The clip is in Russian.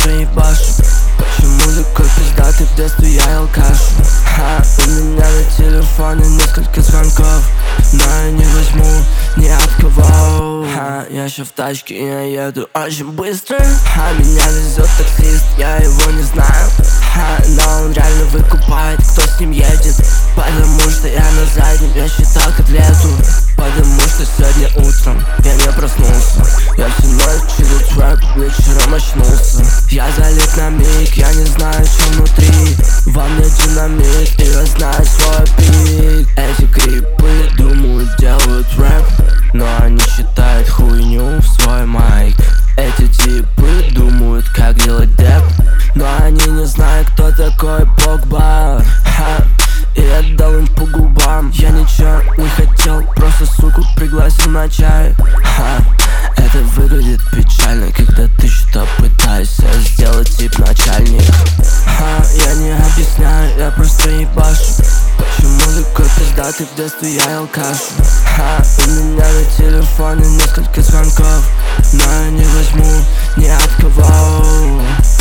просто ебашу. Почему такой пиздатый в детстве я алкашу? У меня на телефоне несколько звонков, но я не возьму ни от кого. Я еще в тачке и я еду очень быстро. Меня везет таксист, я его не знаю, но он реально выкупает, кто с ним едет. Потому что я на заднем, я считал котлету. Потому что сегодня утром я не проснулся. Я всю ночь через трэп, вечером очнулся. Я залит на миг, я не знаю, что внутри. Во мне динамит, и я знаю свой пик. Эти крипы думают, делают рэп, но они считают хуйню в свой майк. Эти типы думают, как делать деп, но они не знают, кто такой Погба. И я дал им по губам. Я ничего не хотел, просто суку пригласил на чай. Это выглядит печально, когда ты что-то пытаешься сделать тип начальник. Я не объясняю, я просто ебашу. Почему такой пиздатый в детстве я алкашу? У меня на телефоне несколько звонков, но я не возьму ни от кого.